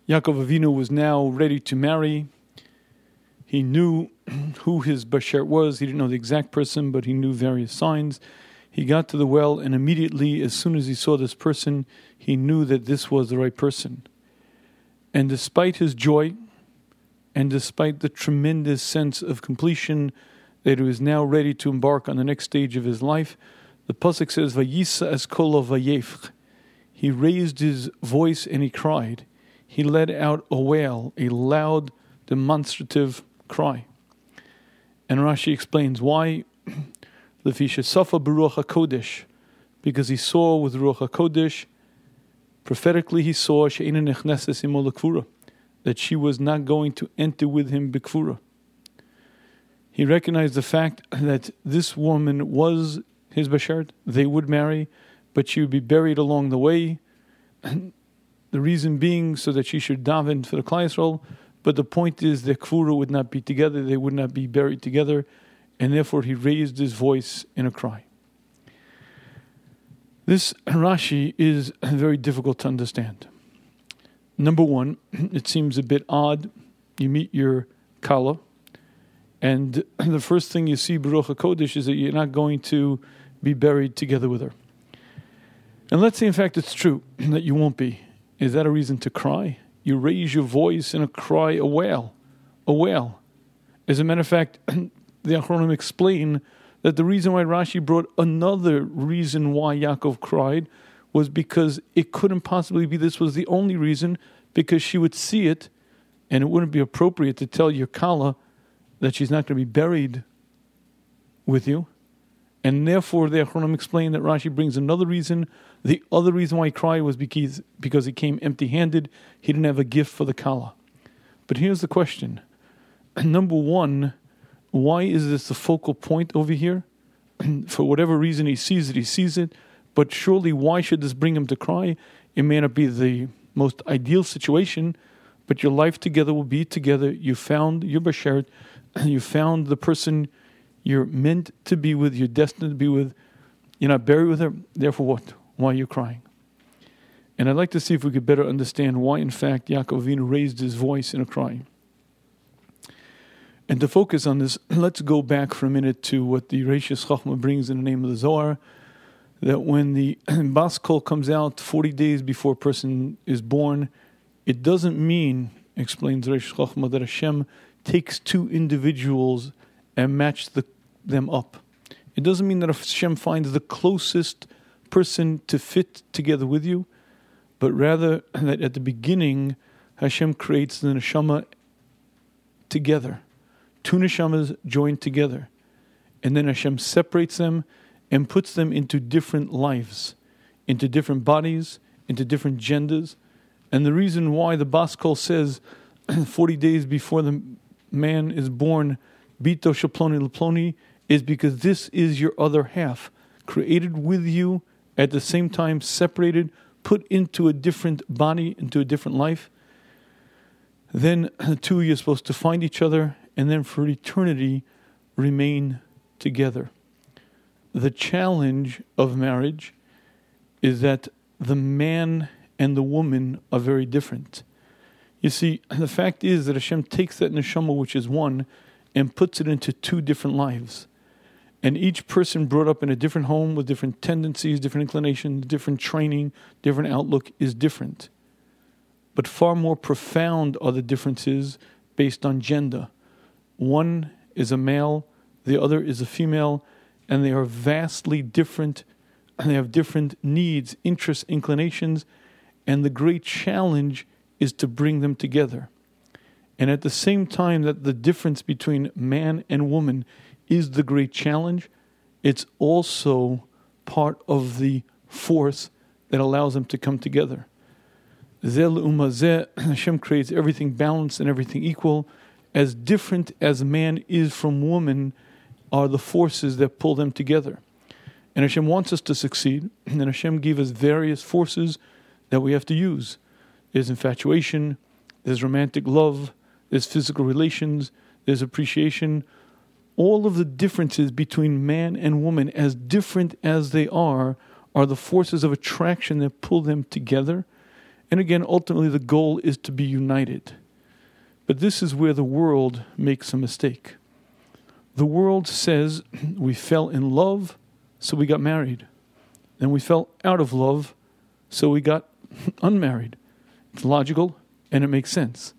Yaakov Avinu was now ready to marry. He knew who his Bashert was. He didn't know the exact person, but he knew various signs. He got to the well, and immediately, as soon as he saw this person, he knew that this was the right person. And despite his joy, and despite the tremendous sense of completion that he was now ready to embark on the next stage of his life, the pasuk says, "Vayisa es kolo vayefch." He raised his voice and he cried. He let out a wail, a loud, demonstrative cry. And Rashi explains why. Lefisha safa b'ruach hakodesh, because he saw with ruach hakodesh. Prophetically, he saw she'ena nechneses imo lekvura, that she was not going to enter with him b'kvura. He recognized the fact that this woman was his bashert. They would marry, but she would be buried along the way. The reason being so that she should daven for the Klal Yisrael. But the point is the kvura would not be together. They would not be buried together. And therefore he raised his voice in a cry. This Rashi is very difficult to understand. Number one, it seems a bit odd. You meet your Kala, and the first thing you see, Baruch HaKodesh, is that you're not going to be buried together with her. And let's say, in fact, it's true that you won't be. Is that a reason to cry? You raise your voice in a cry, a wail. A wail. As a matter of fact, the Achronim explain that the reason why Rashi brought another reason why Yaakov cried was because it couldn't possibly be this was the only reason, because she would see it, and it wouldn't be appropriate to tell your Kala that she's not going to be buried with you. And therefore, the Achronim explain that Rashi brings another reason. The other reason why he cried was because he came empty-handed. He didn't have a gift for the Kala. But here's the question. Number one, why is this the focal point over here? For whatever reason he sees it. But surely, why should this bring him to cry? It may not be the most ideal situation, but your life together will be together. You found your bashert. You found the person you're meant to be with, you're destined to be with. You're not buried with her. Therefore, what? Why are you crying? And I'd like to see if we could better understand why, in fact, Yaakov Avinu raised his voice in a cry. And to focus on this, let's go back for a minute to what the Reishis Chachma brings in the name of the Zohar, that when the Bas Kol comes out 40 days before a person is born, it doesn't mean, explains Reishis Chachma, that Hashem takes two individuals and match them up. It doesn't mean that Hashem finds the closest person to fit together with you, but rather that at the beginning, Hashem creates the neshama together. Two neshamas joined together. And then Hashem separates them and puts them into different lives, into different bodies, into different genders. And the reason why the Bas Kol says 40 days before the man is born, Bito Shaploni Laploni, is because this is your other half, created with you, at the same time separated, put into a different body, into a different life. Then the two of you are supposed to find each other, and then for eternity remain together. The challenge of marriage is that the man and the woman are very different. You see, the fact is that Hashem takes that neshama, which is one, and puts it into two different lives. And each person brought up in a different home with different tendencies, different inclinations, different training, different outlook is different. But far more profound are the differences based on gender. One is a male, the other is a female, and they are vastly different, and they have different needs, interests, inclinations, and the great challenge is to bring them together. And at the same time that the difference between man and woman is the great challenge, it's also part of the force that allows them to come together. Zeh le'uma zeh, Hashem creates everything balanced and everything equal. As different as man is from woman are the forces that pull them together. And Hashem wants us to succeed, and Hashem gave us various forces that we have to use. There's infatuation, there's romantic love, there's physical relations, there's appreciation. All of the differences between man and woman, as different as they are the forces of attraction that pull them together. And again, ultimately the goal is to be united. But this is where the world makes a mistake. The world says we fell in love, so we got married. Then we fell out of love, so we got unmarried. It's logical and it makes sense.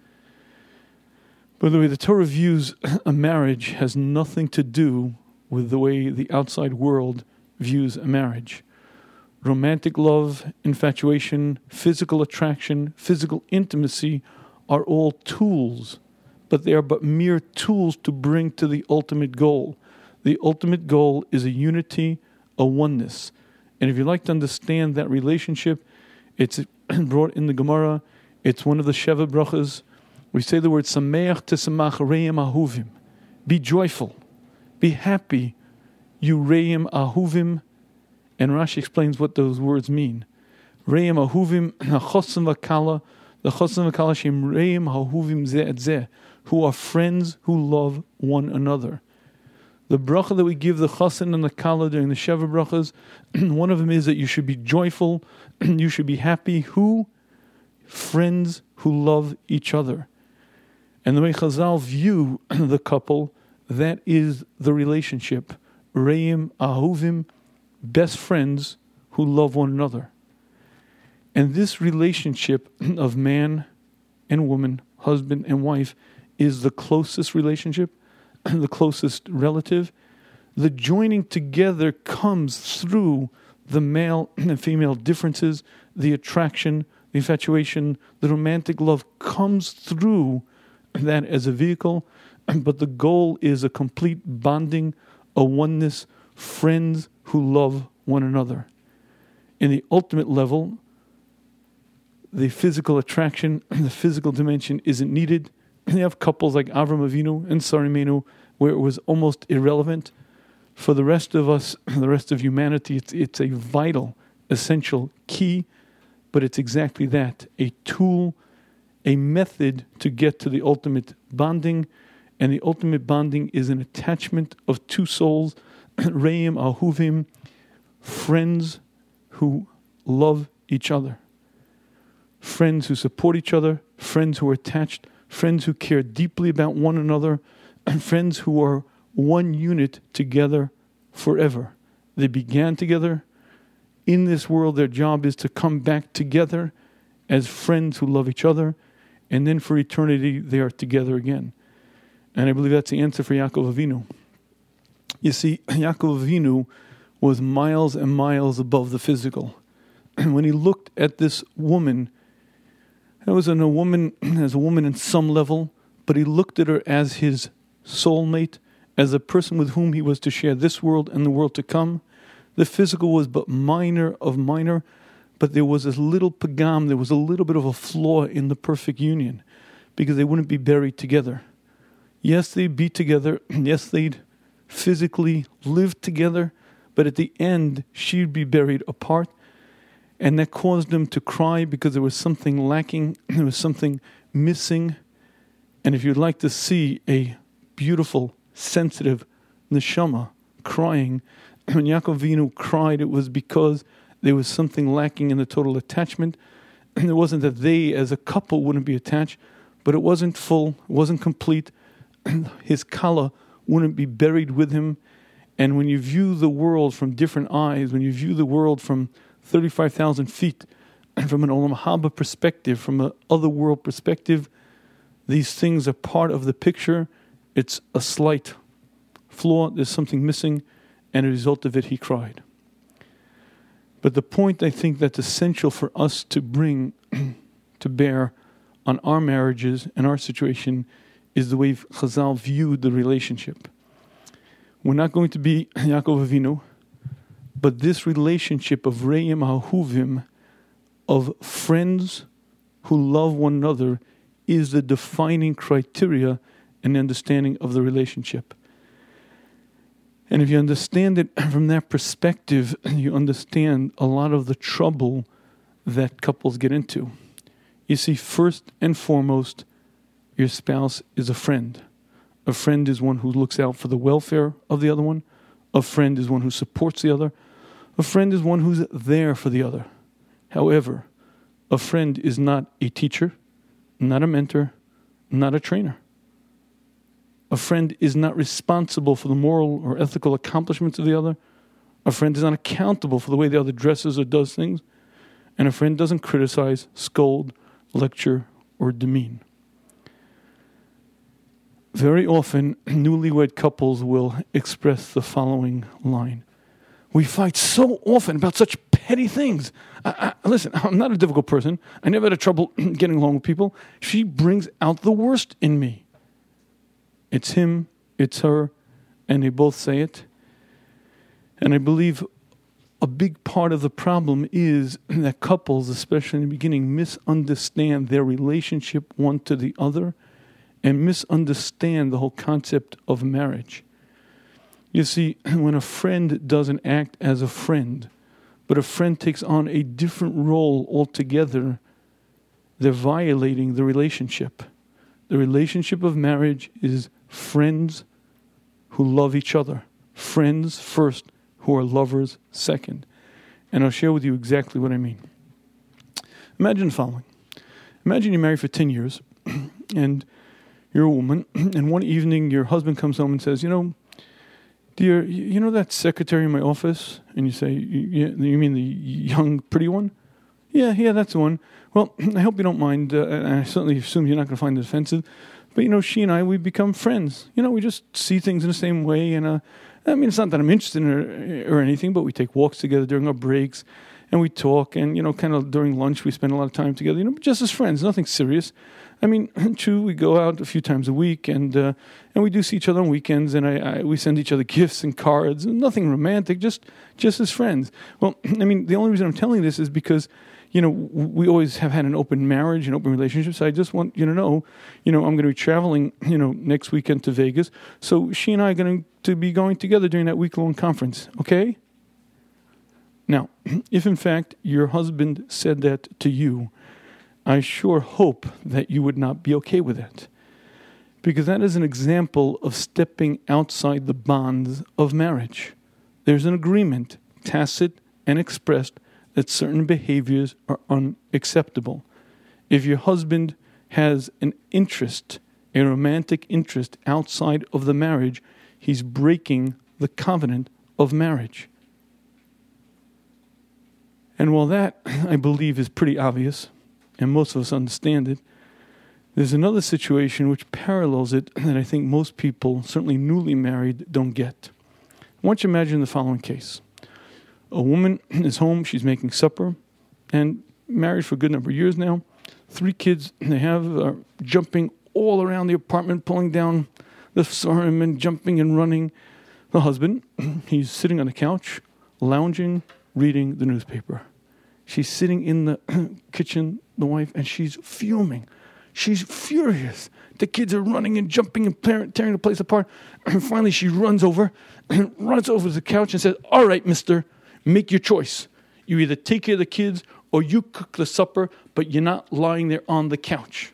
By the way, the Torah views a marriage has nothing to do with the way the outside world views a marriage. Romantic love, infatuation, physical attraction, physical intimacy are all tools, but they are but mere tools to bring to the ultimate goal. The ultimate goal is a unity, a oneness. And if you'd like to understand that relationship, it's brought in the Gemara. It's one of the Sheva Brachas. We say the word Sameach Tesamach Reim Ahuvim. Be joyful. Be happy. You Reim Ahuvim. And Rashi explains what those words mean. Reim Ahuvim HaChosam V'Kala. The Chosam V'Kala Shem Reim Ahuvim Zeh Et Zeh. Who are friends who love one another. The bracha that we give the Chassan and the Kala during the Sheva Brachas, one of them is that you should be joyful, you should be happy. Who? Friends who love each other. And the way Chazal view the couple, that is the relationship. Reim, Ahuvim, best friends who love one another. And this relationship of man and woman, husband and wife, is the closest relationship, the closest relative. The joining together comes through the male and female differences, the attraction, the infatuation, the romantic love comes through that as a vehicle, but the goal is a complete bonding, a oneness, friends who love one another. In the ultimate level, the physical attraction, the physical dimension isn't needed. You have couples like Avram Avinu and Sarah Imenu where it was almost irrelevant. For the rest of us, the rest of humanity, it's a vital, essential key, but it's exactly that, a tool, a method to get to the ultimate bonding, and the ultimate bonding is an attachment of two souls, Reim Ahuvim, friends who love each other, friends who support each other, friends who are attached, friends who care deeply about one another, and friends who are one unit together forever. They began together. In this world, their job is to come back together as friends who love each other, and then for eternity, they are together again. And I believe that's the answer for Yaakov Avinu. You see, Yaakov Avinu was miles and miles above the physical. And when he looked at this woman, it was a woman in some level, but he looked at her as his soulmate, as a person with whom he was to share this world and the world to come. The physical was but minor of minor, but there was a little pagam, there was a little bit of a flaw in the perfect union, because they wouldn't be buried together. Yes, they'd be together. Yes, they'd physically live together, but at the end, she'd be buried apart. And that caused them to cry because there was something lacking, there was something missing. And if you'd like to see a beautiful, sensitive neshama crying, when Yaakov Avinu cried, it was because there was something lacking in the total attachment. And it wasn't that they as a couple wouldn't be attached, but it wasn't full, it wasn't complete. His kala wouldn't be buried with him. And when you view the world from different eyes, when you view the world from 35,000 feet, and from an Olam Haba perspective, from an other world perspective, these things are part of the picture. It's a slight flaw, there's something missing, and as a result of it, he cried. But the point I think that's essential for us to bring to bear on our marriages and our situation is the way Chazal viewed the relationship. We're not going to be Yaakov Avinu, but this relationship of Reim Ahuvim, of friends who love one another, is the defining criteria and understanding of the relationship. And if you understand it from that perspective, you understand a lot of the trouble that couples get into. You see, first and foremost, your spouse is a friend. A friend is one who looks out for the welfare of the other one. A friend is one who supports the other. A friend is one who's there for the other. However, A friend is not a teacher, not a mentor, not a trainer. A friend is not responsible for the moral or ethical accomplishments of the other. A friend is not accountable for the way the other dresses or does things. And a friend doesn't criticize, scold, lecture, or demean. Very often, newlywed couples will express the following line. We fight so often about such petty things. Listen, I'm not a difficult person. I never had trouble getting along with people. She brings out the worst in me. It's him, it's her, and they both say it. And I believe a big part of the problem is that couples, especially in the beginning, misunderstand their relationship one to the other and misunderstand the whole concept of marriage. You see, when a friend doesn't act as a friend, but a friend takes on a different role altogether, they're violating the relationship. The relationship of marriage is friends who love each other. Friends first, who are lovers second. And I'll share with you exactly what I mean. Imagine the following. Imagine you're married for 10 years, and you're a woman, and one evening your husband comes home and says, dear, you know that secretary in my office? And you say, you mean the young, pretty one? Yeah, that's the one. Well, I hope you don't mind, and I certainly assume you're not going to find it offensive, but she and I, we become friends. We just see things in the same way, and it's not that I'm interested in her or anything, but we take walks together during our breaks, and we talk, and, kind of during lunch, we spend a lot of time together, just as friends, nothing serious. True, we go out a few times a week, and we do see each other on weekends, and we send each other gifts and cards, and nothing romantic, just as friends. Well, the only reason I'm telling this is because, we always have had an open marriage and open relationship, so I just want you to know, I'm going to be traveling, next weekend to Vegas, so she and I are going to be going together during that week-long conference, okay? Now, if in fact your husband said that to you, I sure hope that you would not be okay with it. Because that is an example of stepping outside the bonds of marriage. There's an agreement, tacit and expressed, that certain behaviors are unacceptable. If your husband has an interest, a romantic interest outside of the marriage, he's breaking the covenant of marriage. And while that, I believe, is pretty obvious, and most of us understand it, there's another situation which parallels it that I think most people, certainly newly married, don't get. I want you to imagine the following case. A woman is home, she's making supper, and married for a good number of years now. 3 kids they have are jumping all around the apartment, pulling down the flooring and jumping and running. The husband, he's sitting on the couch, lounging, reading the newspaper. She's sitting in the kitchen, the wife, and she's fuming. She's furious. The kids are running and jumping and tearing the place apart. And finally she runs over to the couch and says, all right, mister, make your choice. You either take care of the kids or you cook the supper, but you're not lying there on the couch.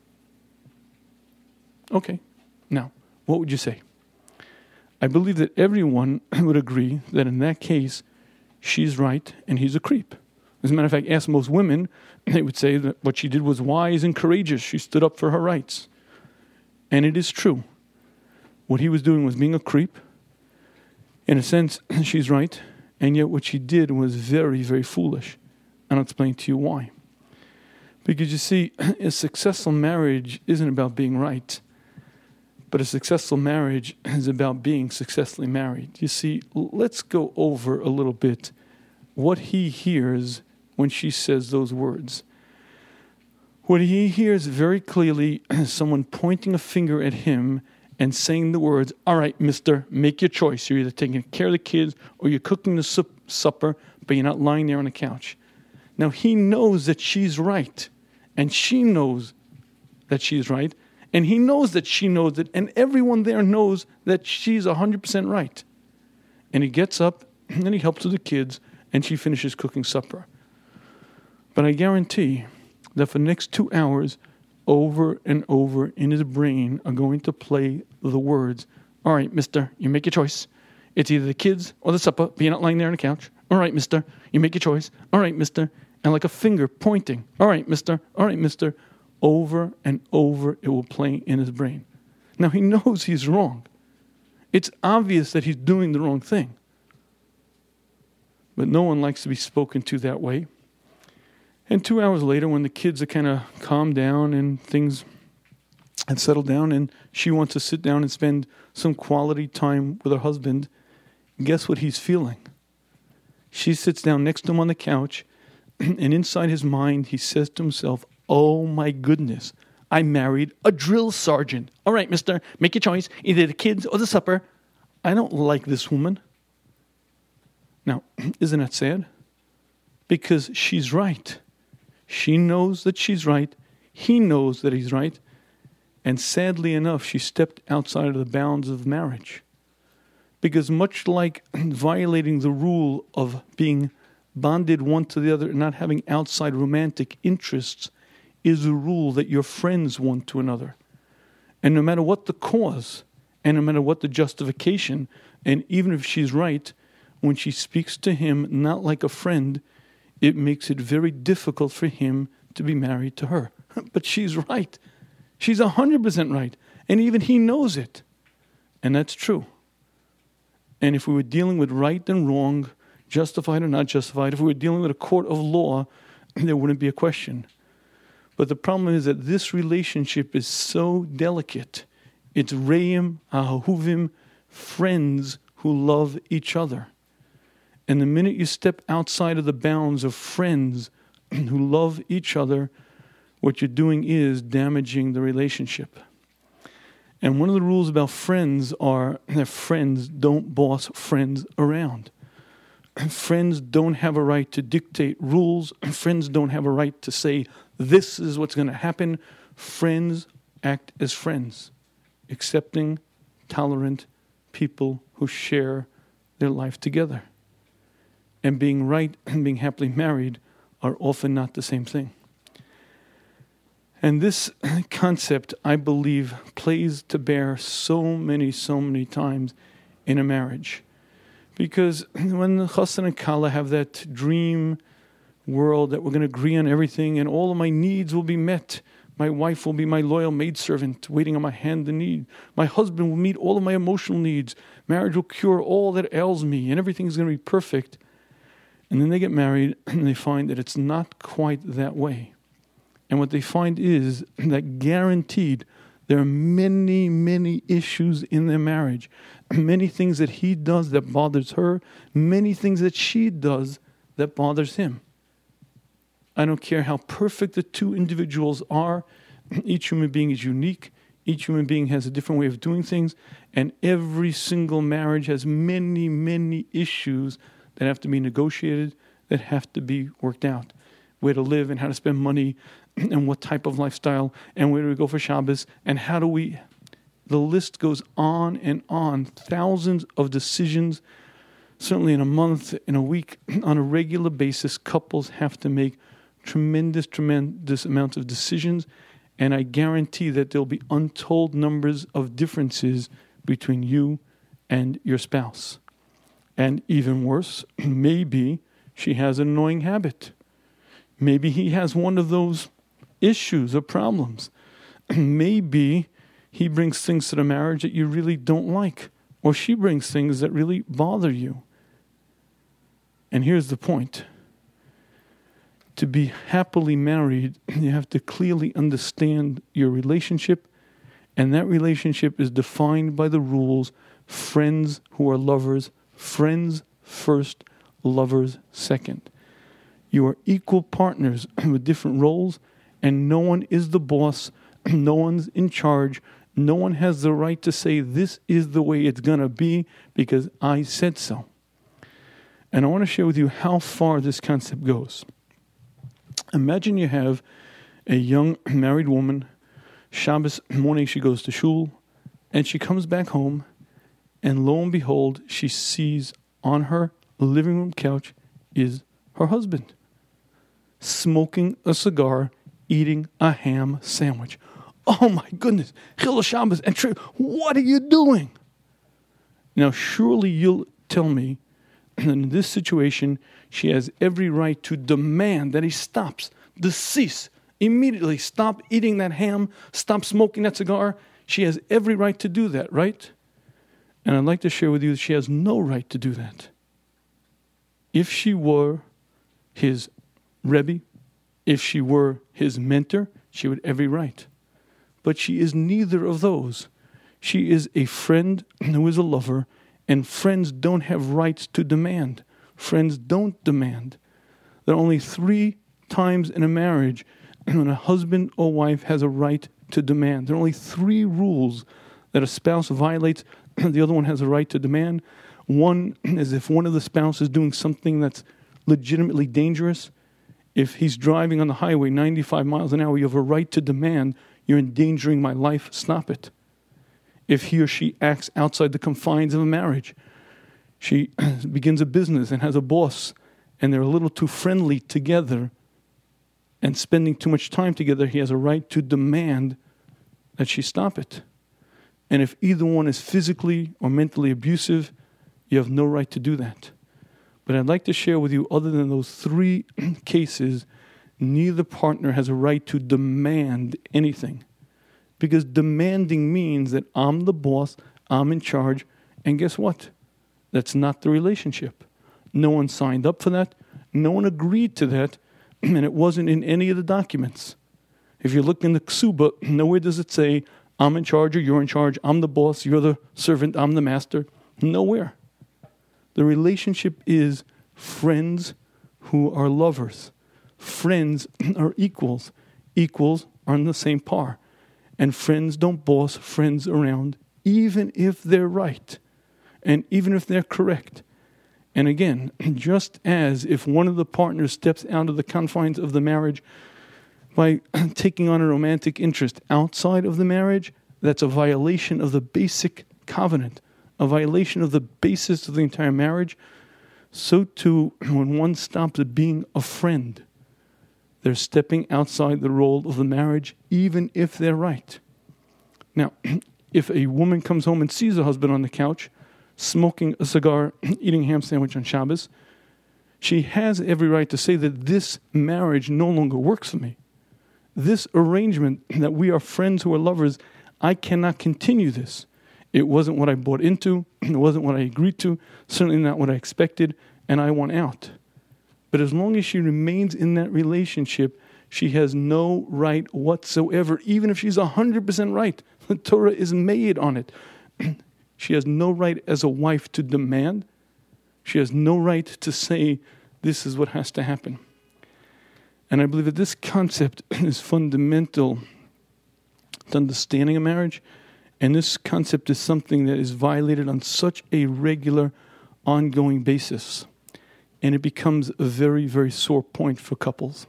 Okay, now, what would you say? I believe that everyone would agree that in that case, she's right and he's a creep. As a matter of fact, ask most women, they would say that what she did was wise and courageous. She stood up for her rights. And it is true. What he was doing was being a creep. In a sense, she's right. And yet what she did was very, very foolish. And I'll explain to you why. Because you see, a successful marriage isn't about being right. But a successful marriage is about being successfully married. You see, let's go over a little bit what he hears when she says those words. What he hears very clearly is someone pointing a finger at him and saying the words, all right, mister, make your choice. You're either taking care of the kids or you're cooking the supper, but you're not lying there on the couch. Now, he knows that she's right, and she knows that she's right, and he knows that she knows it, and everyone there knows that she's 100% right. And he gets up, and he helps with the kids, and she finishes cooking supper. But I guarantee that for the next 2 hours, over and over in his brain are going to play the words, all right, mister, you make your choice. It's either the kids or the supper, but you're not lying there on the couch. All right, mister, you make your choice. All right, mister. and like a finger pointing. All right, mister. All right, mister. Over and over it will play in his brain. Now he knows he's wrong. It's obvious that he's doing the wrong thing. But no one likes to be spoken to that way. And 2 hours later, when the kids are kind of calmed down and things have settled down and she wants to sit down and spend some quality time with her husband, guess what he's feeling? She sits down next to him on the couch, and inside his mind, he says to himself, oh my goodness, I married a drill sergeant. All right, mister, make your choice, either the kids or the supper. I don't like this woman. Now, isn't that sad? Because she's right. She knows that she's right. He knows that he's right. And sadly enough, she stepped outside of the bounds of marriage. Because much like violating the rule of being bonded one to the other and not having outside romantic interests is a rule that you're friends one to another. And no matter what the cause, and no matter what the justification, and even if she's right, when she speaks to him not like a friend, it makes it very difficult for him to be married to her. But she's right. She's 100% right. And even he knows it. And that's true. And if we were dealing with right and wrong, justified or not justified, if we were dealing with a court of law, there wouldn't be a question. But the problem is that this relationship is so delicate. It's re'im, ahuvim, friends who love each other. And the minute you step outside of the bounds of friends who love each other, what you're doing is damaging the relationship. And one of the rules about friends are that friends don't boss friends around. Friends don't have a right to dictate rules. Friends don't have a right to say, this is what's going to happen. Friends act as friends, accepting, tolerant people who share their life together. And being right and being happily married are often not the same thing. And this concept, I believe, plays to bear so many times in a marriage. Because when the chassan and kala have that dream world that we're going to agree on everything and all of my needs will be met, my wife will be my loyal maidservant waiting on my hand in need. My husband will meet all of my emotional needs. Marriage will cure all that ails me and everything's going to be perfect. And then they get married and they find that it's not quite that way. And what they find is that guaranteed there are many issues in their marriage. Many things that he does that bothers her. Many things that she does that bothers him. I don't care how perfect the two individuals are. Each human being is unique. Each human being has a different way of doing things. And every single marriage has many issues that have to be negotiated, that have to be worked out. Where to live and how to spend money and what type of lifestyle and where do we go for Shabbos and how do we... The list goes on and on. Thousands of decisions, certainly in a month, in a week, on a regular basis, couples have to make tremendous amounts of decisions. And I guarantee that there'll be untold numbers of differences between you and your spouse. And even worse, maybe she has an annoying habit. Maybe he has one of those issues or problems. Maybe he brings things to the marriage that you really don't like. Or she brings things that really bother you. And here's the point. To be happily married, you have to clearly understand your relationship. And that relationship is defined by the rules, friends who are lovers, friends first, lovers second. You are equal partners with different roles, and no one is the boss, no one's in charge, no one has the right to say this is the way it's going to be because I said so. And I want to share with you how far this concept goes. Imagine you have a young married woman, Shabbos morning she goes to shul, and she comes back home, and lo and behold, she sees on her living room couch is her husband, smoking a cigar, eating a ham sandwich. Oh my goodness, Chilul Shabbos, and what are you doing? Now surely you'll tell me And in this situation, she has every right to demand that he stops, cease, immediately stop eating that ham, stop smoking that cigar. She has every right to do that, right? And I'd like to share with you that she has no right to do that. If she were his Rebbe, if she were his mentor, she would have every right. But she is neither of those. She is a friend who is a lover, and friends don't have rights to demand. Friends don't demand. There are only 3 times in a marriage when a husband or wife has a right to demand. There are only 3 rules that a spouse violates. The other one has a right to demand. One is if one of the spouses is doing something that's legitimately dangerous. If he's driving on the highway 95 miles an hour, you have a right to demand, you're endangering my life, stop it. If he or she acts outside the confines of a marriage, she begins a business and has a boss, and they're a little too friendly together and spending too much time together, he has a right to demand that she stop it. And if either one is physically or mentally abusive, you have no right to do that. But I'd like to share with you, other than those 3 cases, neither partner has a right to demand anything. Because demanding means that I'm the boss, I'm in charge, and guess what? That's not the relationship. No one signed up for that. No one agreed to that, and it wasn't in any of the documents. If you look in the ksuba, nowhere does it say, I'm in charge or you're in charge, I'm the boss, you're the servant, I'm the master. Nowhere. The relationship is friends who are lovers. Friends are equals. Equals are on the same par. And friends don't boss friends around, even if they're right. And even if they're correct. And again, just as if one of the partners steps out of the confines of the marriage by taking on a romantic interest outside of the marriage, that's a violation of the basic covenant, a violation of the basis of the entire marriage. So too, when one stops being a friend, they're stepping outside the role of the marriage, even if they're right. Now, if a woman comes home and sees her husband on the couch, smoking a cigar, eating a ham sandwich on Shabbos, she has every right to say that this marriage no longer works for me. This arrangement that we are friends who are lovers, I cannot continue this. It wasn't what I bought into, it wasn't what I agreed to, certainly not what I expected, and I want out. But as long as she remains in that relationship, she has no right whatsoever, even if she's 100% right. The Torah is made on it. She has no right as a wife to demand. She has no right to say, this is what has to happen. And I believe that this concept is fundamental to understanding a marriage. And this concept is something that is violated on such a regular, ongoing basis. And it becomes a very, very sore point for couples.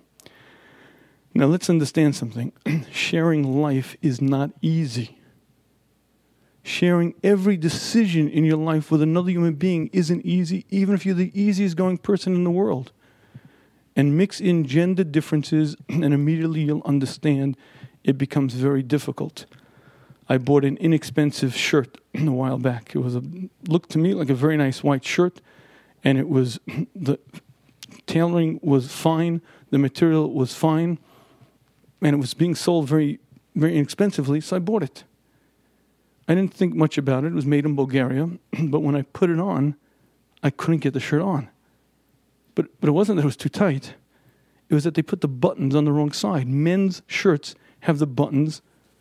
Now let's understand something. Sharing life is not easy. Sharing every decision in your life with another human being isn't easy, even if you're the easiest going person in the world. And mix in gender differences, and immediately you'll understand it becomes very difficult. I bought an inexpensive shirt a while back. It was looked to me like a very nice white shirt, and it was, the tailoring was fine, the material was fine, and it was being sold very, very inexpensively, so I bought it. I didn't think much about it. It was made in Bulgaria, but when I put it on, I couldn't get the shirt on. But it wasn't that it was too tight. It was that they put the buttons on the wrong side. Men's shirts have the buttons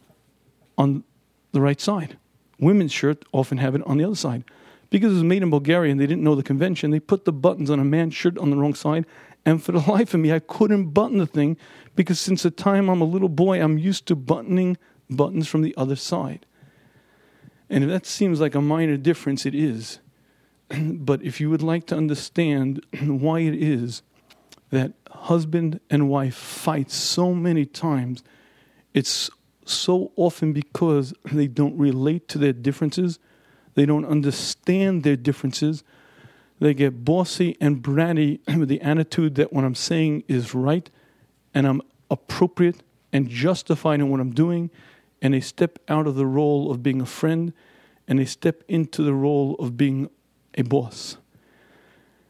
on the right side. Women's shirts often have it on the other side. Because it was made in Bulgaria and they didn't know the convention, they put the buttons on a man's shirt on the wrong side. And for the life of me, I couldn't button the thing because since the time I'm a little boy, I'm used to buttoning buttons from the other side. And if that seems like a minor difference, it is. But if you would like to understand why it is that husband and wife fight so many times, it's so often because they don't relate to their differences. They don't understand their differences. They get bossy and bratty with the attitude that what I'm saying is right and I'm appropriate and justified in what I'm doing, and they step out of the role of being a friend and they step into the role of being a boss.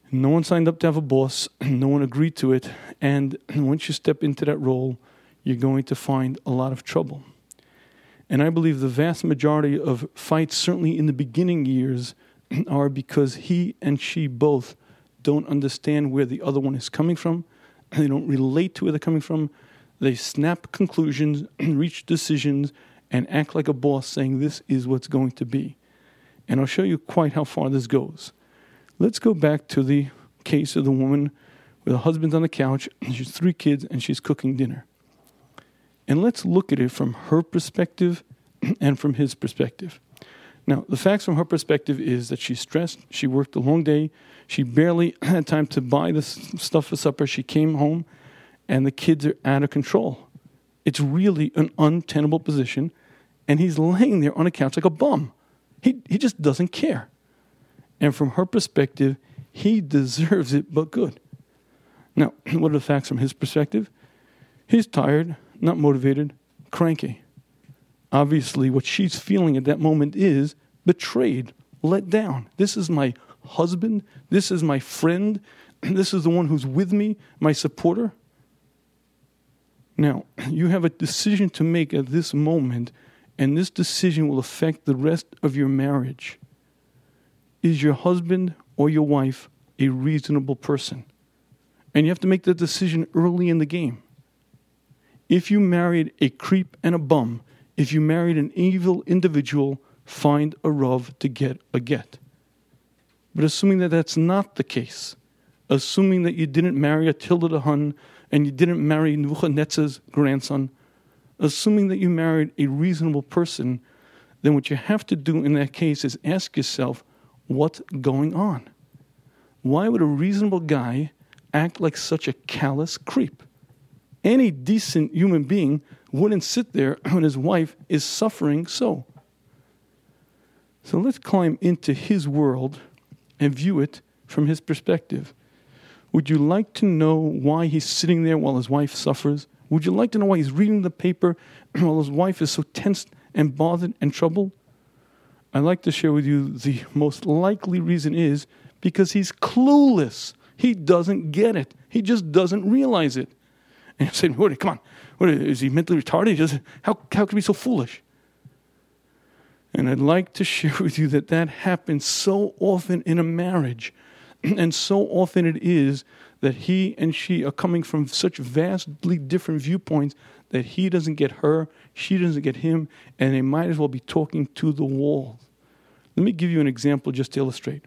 No one signed up to have a boss. No one agreed to it. And once you step into that role, you're going to find a lot of trouble. And I believe the vast majority of fights, certainly in the beginning years, are because he and she both don't understand where the other one is coming from. They don't relate to where they're coming from. They snap conclusions, reach decisions, and act like a boss saying this is what's going to be. And I'll show you quite how far this goes. Let's go back to the case of the woman with her husband on the couch, and she's 3 kids, and she's cooking dinner. And let's look at it from her perspective and from his perspective. Now, the facts from her perspective is that she's stressed. She worked a long day. She barely had time to buy the stuff for supper. She came home, and the kids are out of control. It's really an untenable position, and he's laying there on a couch like a bum. He just doesn't care. And from her perspective, he deserves it, but good. Now, what are the facts from his perspective? He's tired, not motivated, cranky. Obviously, what she's feeling at that moment is betrayed, let down. This is my husband. This is my friend. This is the one who's with me, my supporter. Now, you have a decision to make at this moment, and this decision will affect the rest of your marriage. Is your husband or your wife a reasonable person? And you have to make that decision early in the game. If you married a creep and a bum, if you married an evil individual, find a Rav to get a get. But assuming that that's not the case, assuming that you didn't marry Attila the Hun and you didn't marry Nebuchadnezzar's grandson, assuming that you married a reasonable person, then what you have to do in that case is ask yourself, what's going on? Why would a reasonable guy act like such a callous creep? Any decent human being wouldn't sit there when his wife is suffering so. So let's climb into his world and view it from his perspective. Would you like to know why he's sitting there while his wife suffers? Would you like to know why he's reading the paper while his wife is so tense and bothered and troubled? I'd like to share with you the most likely reason is because he's clueless. He doesn't get it. He just doesn't realize it. And you're saying, come on, is he mentally retarded? How could he be so foolish? And I'd like to share with you that happens so often in a marriage. And so often it is that he and she are coming from such vastly different viewpoints that he doesn't get her, she doesn't get him, and they might as well be talking to the wall. Let me give you an example just to illustrate.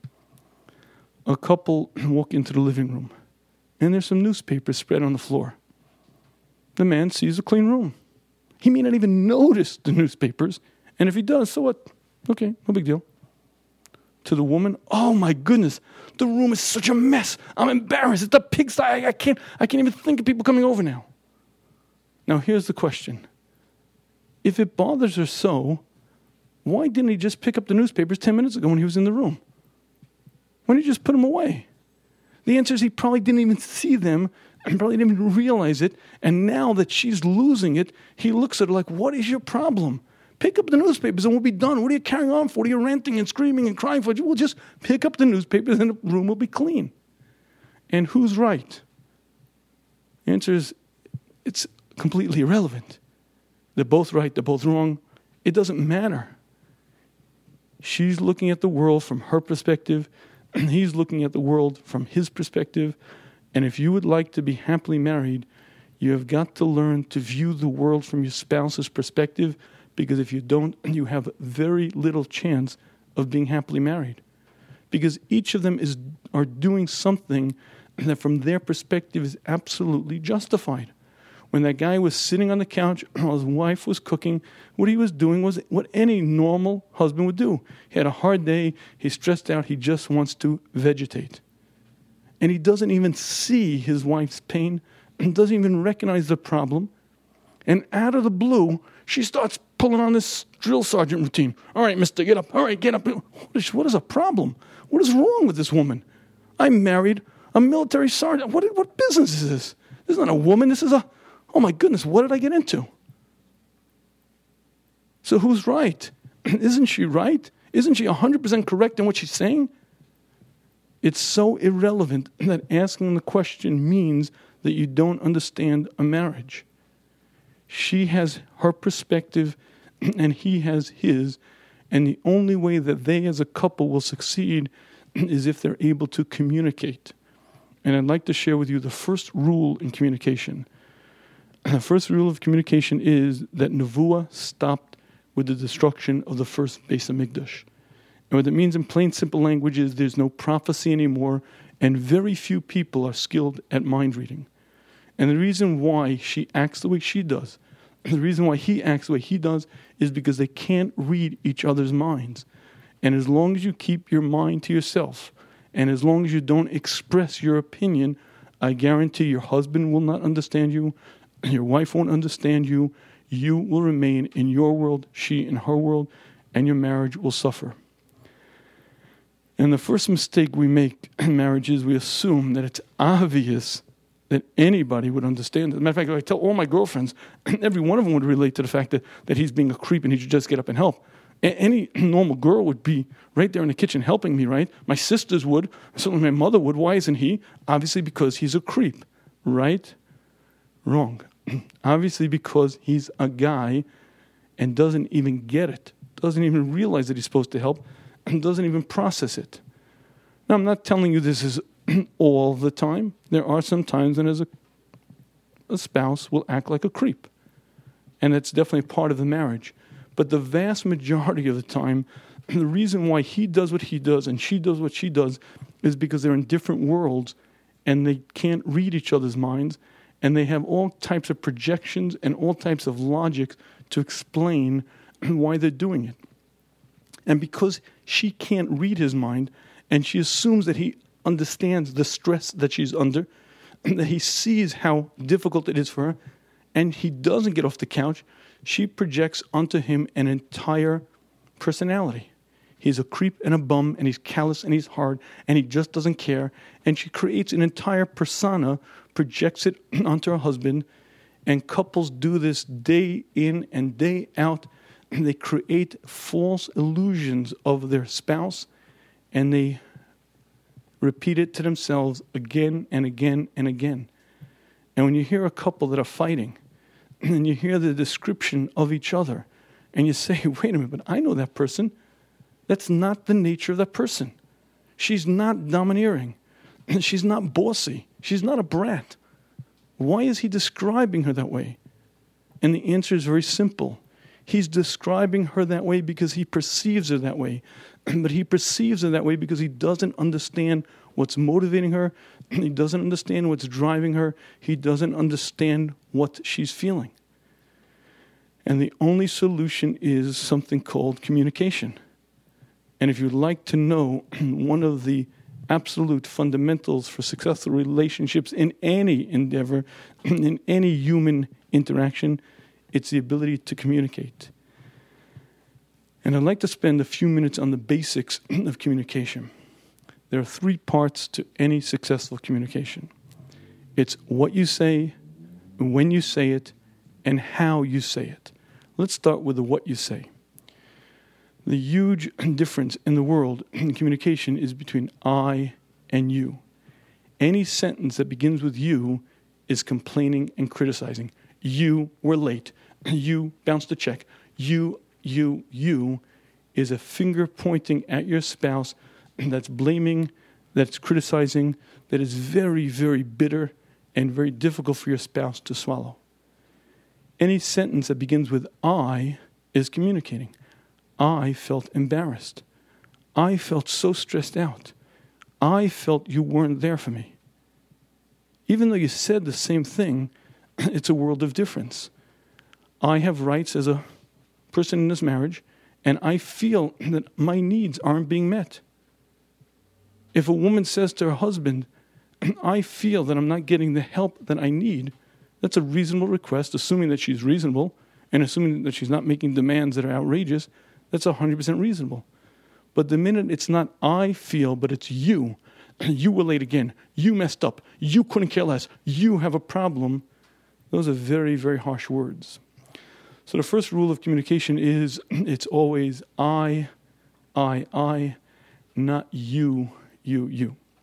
A couple walk into the living room, and there's some newspapers spread on the floor. The man sees a clean room. He may not even notice the newspapers, and if he does, so what? Okay, no big deal. To the woman, oh my goodness, the room is such a mess. I'm embarrassed. It's a pigsty. I can't even think of people coming over now. Now here's the question. If it bothers her so, why didn't he just pick up the newspapers 10 minutes ago when he was in the room? Why didn't he just put them away? The answer is he probably didn't even see them and probably didn't even realize it. And now that she's losing it, he looks at her like, what is your problem? Pick up the newspapers and we'll be done. What are you carrying on for? What are you ranting and screaming and crying for? We'll just pick up the newspapers and the room will be clean. And who's right? The answer is it's completely irrelevant. They're both right. They're both wrong. It doesn't matter. She's looking at the world from her perspective, and he's looking at the world from his perspective. And if you would like to be happily married, you have got to learn to view the world from your spouse's perspective, because if you don't, you have very little chance of being happily married. Because each of them are doing something that from their perspective is absolutely justified. When that guy was sitting on the couch while his wife was cooking, what he was doing was what any normal husband would do. He had a hard day, he's stressed out, he just wants to vegetate. And he doesn't even see his wife's pain, and doesn't even recognize the problem. And out of the blue, she starts pulling on this drill sergeant routine. All right, mister, get up. All right, get up. What is a problem? What is wrong with this woman? I married a military sergeant. What business is this? This is not a woman. This is oh my goodness, what did I get into? So who's right? Isn't she right? Isn't she 100% correct in what she's saying? It's so irrelevant that asking the question means that you don't understand a marriage. She has her perspective and he has his, and the only way that they as a couple will succeed is if they're able to communicate. And I'd like to share with you the first rule in communication. The first rule of communication is that Nevuah stopped with the destruction of the first Beis Hamikdash. And what it means in plain, simple language is there's no prophecy anymore, and very few people are skilled at mind reading. And the reason why she acts the way she does, the reason why he acts the way he does, is because they can't read each other's minds. And as long as you keep your mind to yourself, and as long as you don't express your opinion, I guarantee your husband will not understand you, your wife won't understand you, you will remain in your world, she in her world, and your marriage will suffer. And the first mistake we make in marriage is we assume that it's obvious that anybody would understand it. As a matter of fact, if I tell all my girlfriends, every one of them would relate to the fact that he's being a creep and he should just get up and help. Any normal girl would be right there in the kitchen helping me, right? My sisters would, certainly my mother would. Why isn't he? Obviously because he's a creep, right? Wrong. Obviously because he's a guy and doesn't even get it, doesn't even realize that he's supposed to help, and doesn't even process it. Now, I'm not telling you this is all the time. There are some times when a spouse will act like a creep. And that's definitely part of the marriage. But the vast majority of the time, the reason why he does what he does and she does what she does is because they're in different worlds and they can't read each other's minds, and they have all types of projections and all types of logic to explain why they're doing it. And because she can't read his mind, and she assumes that he understands the stress that she's under, that he sees how difficult it is for her, and he doesn't get off the couch, she projects onto him an entire personality. He's a creep and a bum, and he's callous and he's hard, and he just doesn't care. And she creates an entire persona, projects it onto her husband, and couples do this day in and day out. They create false illusions of their spouse, and they repeat it to themselves again and again and again. And when you hear a couple that are fighting, and you hear the description of each other, and you say, wait a minute, but I know that person. That's not the nature of that person. She's not domineering. She's not bossy. She's not a brat. Why is he describing her that way? And the answer is very simple. He's describing her that way because he perceives her that way. But he perceives her that way because he doesn't understand what's motivating her. He doesn't understand what's driving her. He doesn't understand what she's feeling. And the only solution is something called communication. And if you'd like to know one of the absolute fundamentals for successful relationships in any endeavor, in any human interaction, it's the ability to communicate. And I'd like to spend a few minutes on the basics of communication. There are 3 parts to any successful communication. It's what you say, when you say it, and how you say it. Let's start with the what you say. The huge difference in the world in communication is between I and you. Any sentence that begins with you is complaining and criticizing. You were late. You bounced the check. You is a finger pointing at your spouse that's blaming, that's criticizing, that is very, very bitter and very difficult for your spouse to swallow. Any sentence that begins with I is communicating. I felt embarrassed. I felt so stressed out. I felt you weren't there for me. Even though you said the same thing, it's a world of difference. I have rights as a person in this marriage, and I feel that my needs aren't being met. If a woman says to her husband, I feel that I'm not getting the help that I need, that's a reasonable request, assuming that she's reasonable, and assuming that she's not making demands that are outrageous. That's 100% reasonable. But the minute it's not I feel, but it's you, you were late again, you messed up, you couldn't care less, you have a problem, those are very, very harsh words. So the first rule of communication is it's always I, not you.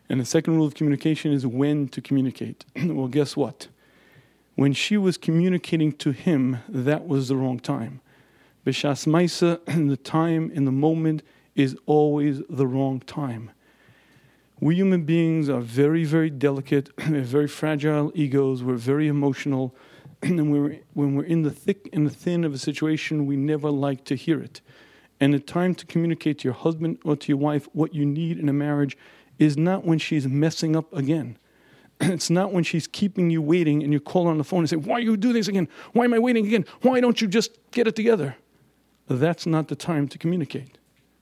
And the second rule of communication is when to communicate. Well, guess what? When she was communicating to him, that was the wrong time. B'shas Maisa, the time in the moment is always the wrong time. We human beings are very, very delicate. We have very fragile egos. We're very emotional. And when we're in the thick and the thin of a situation, we never like to hear it. And the time to communicate to your husband or to your wife what you need in a marriage is not when she's messing up again. It's not when she's keeping you waiting and you call her on the phone and say, why you do this again? Why am I waiting again? Why don't you just get it together? That's not the time to communicate.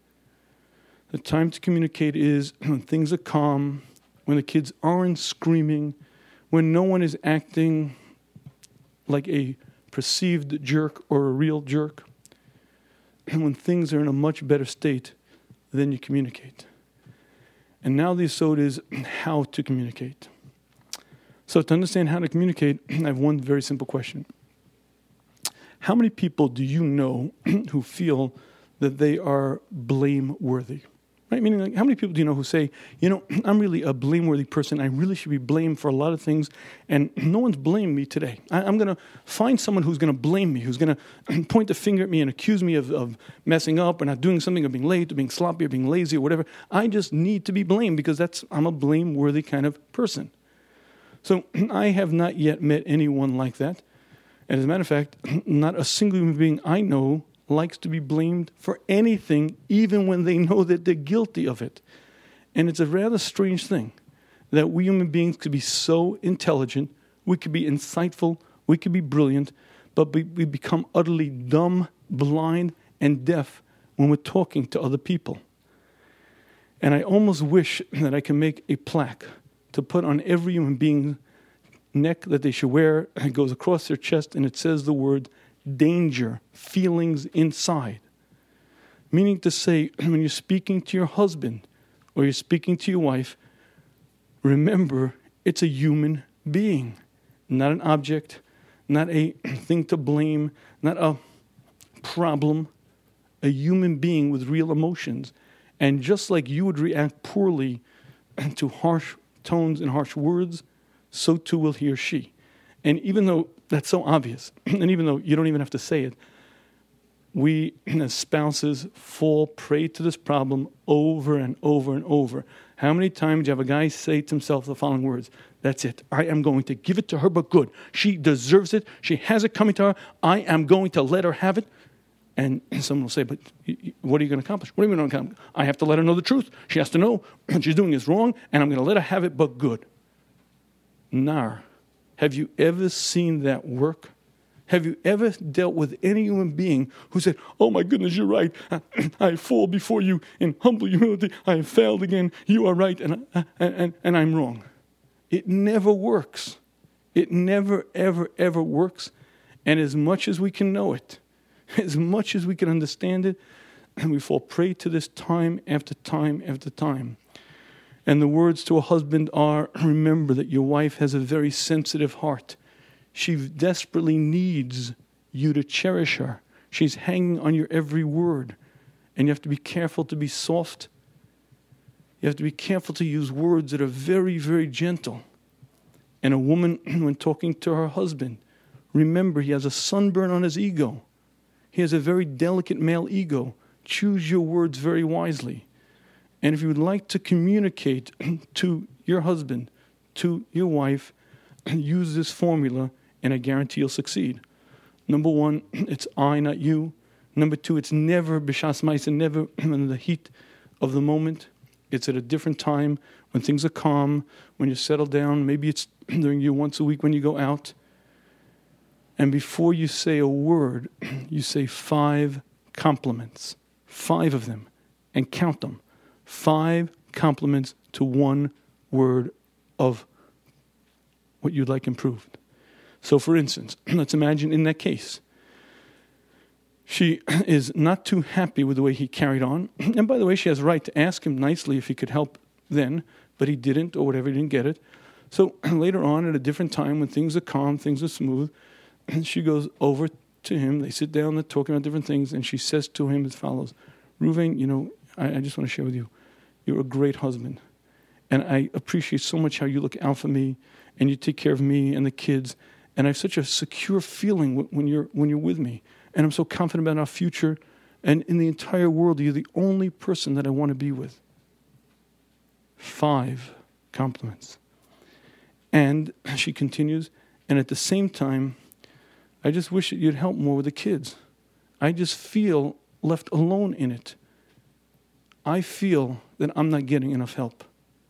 The time to communicate is when things are calm, when the kids aren't screaming, when no one is acting like a perceived jerk or a real jerk, and when things are in a much better state, then you communicate. And now the asode is how to communicate. So to understand how to communicate, I have one very simple question. How many people do you know who feel that they are blameworthy? Right? Meaning, like, how many people do you know who say, I'm really a blameworthy person. I really should be blamed for a lot of things, and no one's blamed me today. I'm going to find someone who's going to blame me, who's going to point the finger at me and accuse me of messing up or not doing something or being late or being sloppy or being lazy or whatever. I just need to be blamed because I'm a blameworthy kind of person. So I have not yet met anyone like that. And as a matter of fact, not a single human being I know likes to be blamed for anything, even when they know that they're guilty of it. And it's a rather strange thing that we human beings could be so intelligent, we could be insightful, we could be brilliant, but we become utterly dumb, blind, and deaf when we're talking to other people. And I almost wish that I could make a plaque to put on every human being's neck that they should wear. It goes across their chest and it says the word danger, feelings inside. Meaning to say, when you're speaking to your husband or you're speaking to your wife, remember it's a human being, not an object, not a thing to blame, not a problem, a human being with real emotions. And just like you would react poorly to harsh tones and harsh words, so too will he or she. And even though that's so obvious, and even though you don't even have to say it, we as spouses fall prey to this problem over and over and over. How many times do you have a guy say to himself the following words? That's it. I am going to give it to her, but good. She deserves it. She has it coming to her. I am going to let her have it. And someone will say, but what are you going to accomplish? What are you going to accomplish? I have to let her know the truth. She has to know what she's doing is wrong, and I'm going to let her have it, but good. Nar. Have you ever seen that work? Have you ever dealt with any human being who said, oh my goodness, you're right. I fall before you in humble humility. I have failed again. You are right, and I'm wrong. It never works. It never, ever, ever works. And as much as we can know it, as much as we can understand it, and we fall prey to this time after time after time. And the words to a husband are, remember that your wife has a very sensitive heart. She desperately needs you to cherish her. She's hanging on your every word. And you have to be careful to be soft. You have to be careful to use words that are very, very gentle. And a woman, when talking to her husband, remember he has a sunburn on his ego. He has a very delicate male ego. Choose your words very wisely. And if you would like to communicate to your husband, to your wife, use this formula, and I guarantee you'll succeed. Number one, it's I, not you. Number two, it's never b'shas ma'isa, never in the heat of the moment. It's at a different time when things are calm, when you settle down. Maybe it's during your once a week when you go out. And before you say a word, you say 5 compliments, 5 of them, and count them. 5 compliments to 1 word of what you'd like improved. So for instance, let's imagine in that case, she is not too happy with the way he carried on. And by the way, she has a right to ask him nicely if he could help then, but he didn't or whatever, he didn't get it. So later on at a different time when things are calm, things are smooth, she goes over to him, they sit down, they're talking about different things, and she says to him as follows, Reuven, I just want to share with you, you're a great husband. And I appreciate so much how you look out for me and you take care of me and the kids. And I have such a secure feeling when you're with me. And I'm so confident about our future. And in the entire world, you're the only person that I want to be with. 5 compliments. And she continues, and at the same time, I just wish that you'd help more with the kids. I just feel left alone in it. I feel that I'm not getting enough help.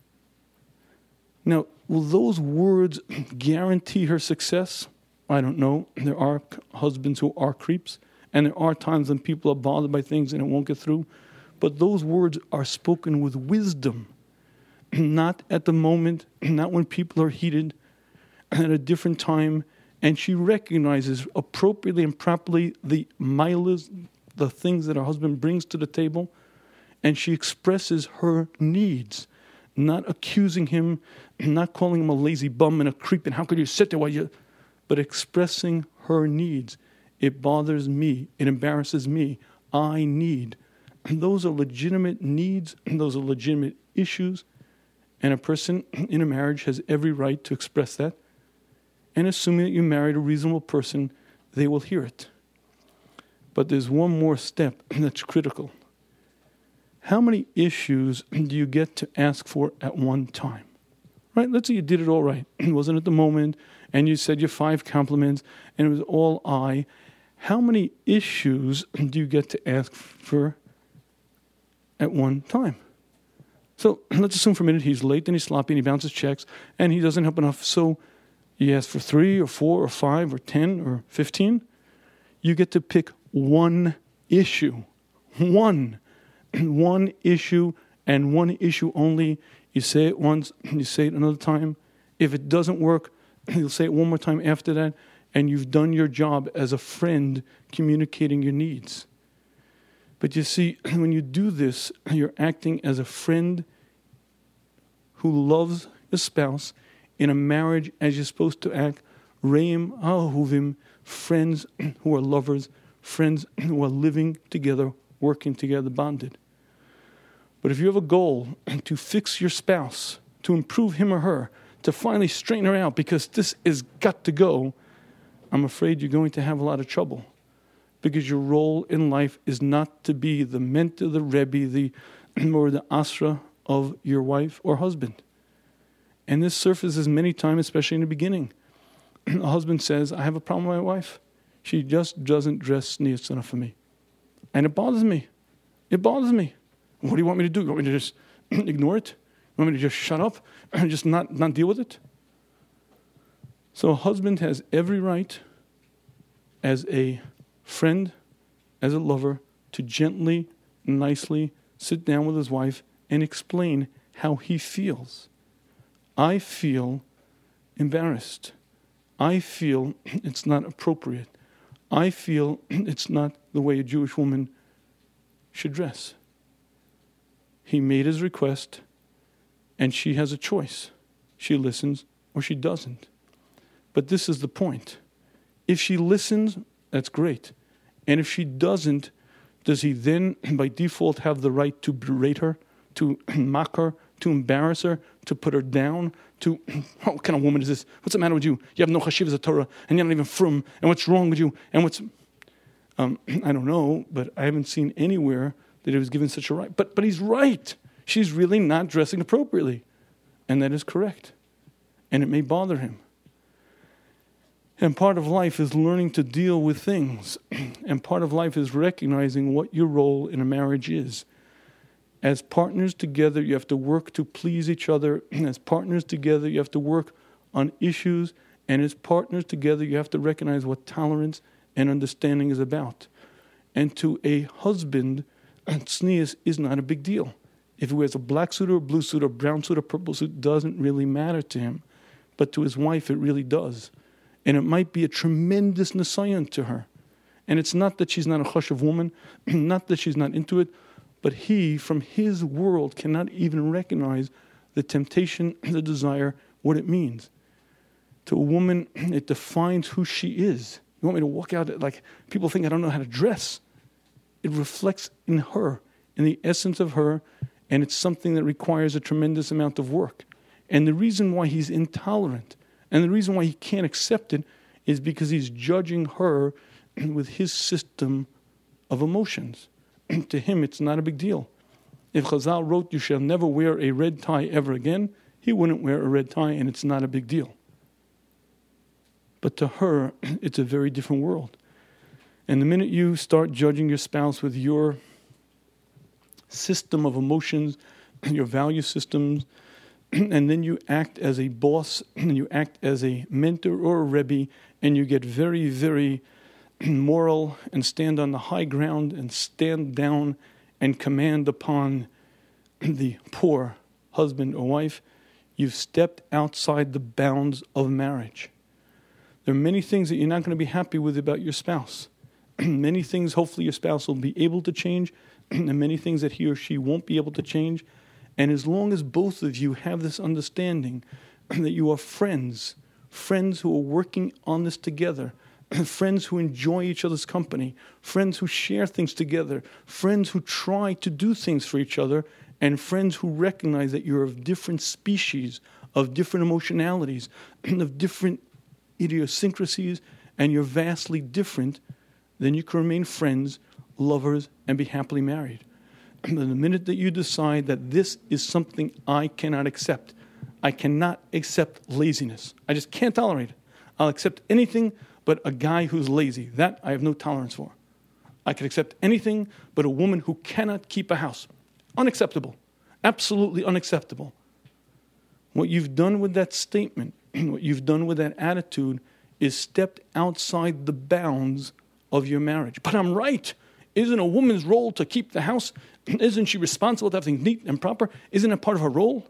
Now, will those words guarantee her success? I don't know. There are husbands who are creeps, and there are times when people are bothered by things and it won't get through. But those words are spoken with wisdom, not at the moment, not when people are heated, at a different time. And she recognizes appropriately and properly the milas, the things that her husband brings to the table, and she expresses her needs, not accusing him, not calling him a lazy bum and a creep, and how could you sit there while you... But expressing her needs. It bothers me. It embarrasses me. I need. And those are legitimate needs. And those are legitimate issues. And a person in a marriage has every right to express that. And assuming that you married a reasonable person, they will hear it. But there's one more step that's critical. How many issues do you get to ask for at one time? Right? Let's say you did it all right. It wasn't at the moment, and you said your 5 compliments, and it was all I. How many issues do you get to ask for at one time? So let's assume for a minute he's late and he's sloppy and he bounces checks and he doesn't help enough. So you ask for 3 or 4 or 5 or 10 or 15. You get to pick one issue. One issue and one issue only. You say it once, you say it another time. If it doesn't work, you'll say it one more time after that, and you've done your job as a friend communicating your needs. But you see, when you do this, you're acting as a friend who loves a spouse in a marriage as you're supposed to act. Reim ahuvim, friends who are lovers, friends who are living together, working together, bonded. But if you have a goal to fix your spouse, to improve him or her, to finally straighten her out because this has got to go, I'm afraid you're going to have a lot of trouble. Because your role in life is not to be the mentor, the Rebbe, or the Asra of your wife or husband. And this surfaces many times, especially in the beginning. A husband says, I have a problem with my wife. She just doesn't dress tznius enough for me. And it bothers me. It bothers me. What do you want me to do? You want me to just ignore it? You want me to just shut up and just not deal with it? So a husband has every right as a friend, as a lover, to gently, nicely sit down with his wife and explain how he feels. I feel embarrassed. I feel it's not appropriate. I feel it's not the way a Jewish woman should dress. He made his request, and she has a choice. She listens or she doesn't. But this is the point. If she listens, that's great. And if she doesn't, does he then by default have the right to berate her, to mock her, to embarrass her, to put her down, to, what kind of woman is this? What's the matter with you? You have no chashivas of Torah, and you're not even frum, and what's wrong with you? And what's, I don't know, but I haven't seen anywhere that he was given such a right. But he's right. She's really not dressing appropriately. And that is correct. And it may bother him. And part of life is learning to deal with things. And part of life is recognizing what your role in a marriage is. As partners together, you have to work to please each other. As partners together, you have to work on issues. And as partners together, you have to recognize what tolerance and understanding is about. And to a husband, tznius is not a big deal. If he wears a black suit or a blue suit or brown suit or purple suit, doesn't really matter to him. But to his wife, it really does. And it might be a tremendous nisayon to her. And it's not that she's not a chashuv woman, not that she's not into it, but he, from his world, cannot even recognize the temptation, the desire, what it means. To a woman, it defines who she is. You want me to walk out like people think I don't know how to dress? It reflects in her, in the essence of her, And it's something that requires a tremendous amount of work. And the reason why he's intolerant and the reason why he can't accept it is because he's judging her with his system of emotions. To him, it's not a big deal. If Chazal wrote, you shall never wear a red tie ever again, he wouldn't wear a red tie, and it's not a big deal. But to her, it's a very different world. And the minute you start judging your spouse with your system of emotions, your value systems, and then you act as a boss, and you act as a mentor or a rebbe, and you get very, very moral and stand on the high ground and stand down and command upon the poor husband or wife, you've stepped outside the bounds of marriage. There are many things that you're not going to be happy with about your spouse. Many things hopefully your spouse will be able to change, and many things that he or she won't be able to change. And as long as both of you have this understanding that you are friends who are working on this together, friends who enjoy each other's company, friends who share things together, friends who try to do things for each other, and friends who recognize that you're of different species, of different emotionalities, of different idiosyncrasies, and you're vastly different, then you can remain friends, lovers, and be happily married. And the minute that you decide that this is something I cannot accept accept laziness. I just can't tolerate it. I'll accept anything but a guy who's lazy. That I have no tolerance for. I can accept anything but a woman who cannot keep a house. Unacceptable. Absolutely unacceptable. What you've done with that statement, what you've done with that attitude, is stepped outside the bounds of your marriage. But I'm right. Isn't a woman's role to keep the house? Isn't she responsible to have things neat and proper? Isn't that part of her role?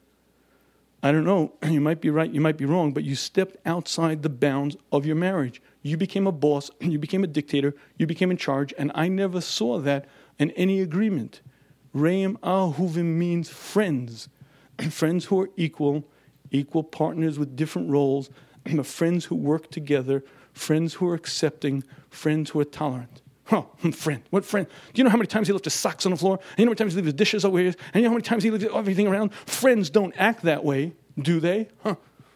I don't know. You might be right, you might be wrong, but you stepped outside the bounds of your marriage. You became a boss, you became a dictator, you became in charge, and I never saw that in any agreement. Re'im ahuvim means friends. Friends who are equal partners with different roles, friends who work together, friends who are accepting, friends who are tolerant. Oh, friend. What friend? Do you know how many times he left his socks on the floor? And you know how many times he leaves his dishes over here? And you know how many times he leaves everything around? Friends don't act that way, do they? And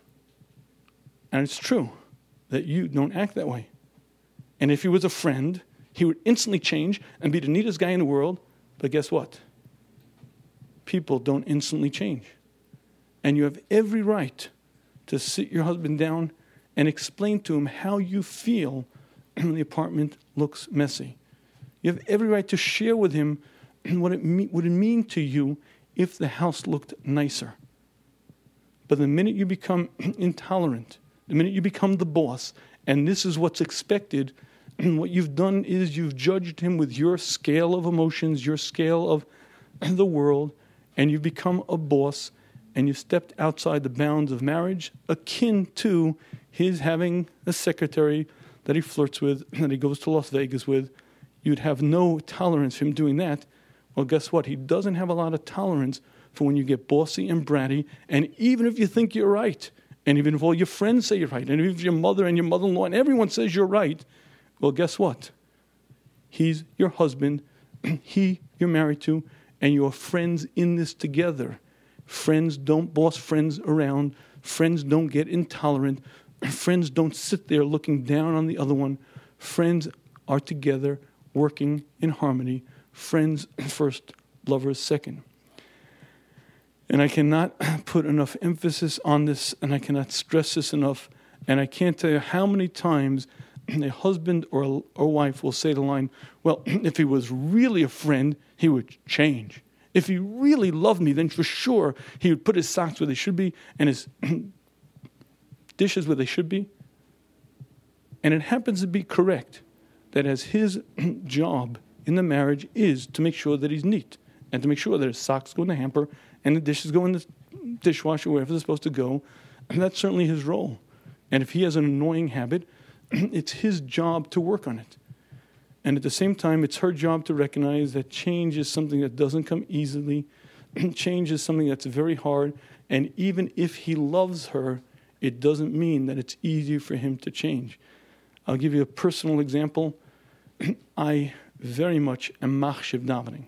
it's true that you don't act that way. And if he was a friend, he would instantly change and be the neatest guy in the world. But guess what? People don't instantly change. And you have every right to sit your husband down and explain to him how you feel when the apartment looks messy. You have every right to share with him what it would mean to you if the house looked nicer. But the minute you become intolerant, the minute you become the boss, and this is what's expected, what you've done is you've judged him with your scale of emotions, your scale of the world, and you've become a boss, and you've stepped outside the bounds of marriage, akin to his having a secretary that he flirts with, that he goes to Las Vegas with. You'd have no tolerance for him doing that. Well, guess what? He doesn't have a lot of tolerance for when you get bossy and bratty, and even if you think you're right, and even if all your friends say you're right, and if your mother and your mother-in-law and everyone says you're right, well, guess what? He's your husband, you're married to, and you're friends in this together. Friends don't boss friends around. Friends don't get intolerant. Friends don't sit there looking down on the other one. Friends are together, working in harmony. Friends first, lovers second. And I cannot put enough emphasis on this, and I cannot stress this enough, and I can't tell you how many times a husband or wife will say the line, well, if he was really a friend, he would change. If he really loved me, then for sure he would put his socks where they should be and his dishes where they should be. And it happens to be correct that as his job in the marriage is to make sure that he's neat and to make sure that his socks go in the hamper and the dishes go in the dishwasher wherever they're supposed to go. And that's certainly his role. And if he has an annoying habit, it's his job to work on it. And at the same time, it's her job to recognize that change is something that doesn't come easily. Change is something that's very hard. And even if he loves her, it doesn't mean that it's easy for him to change. I'll give you a personal example. I very much am machshav davening.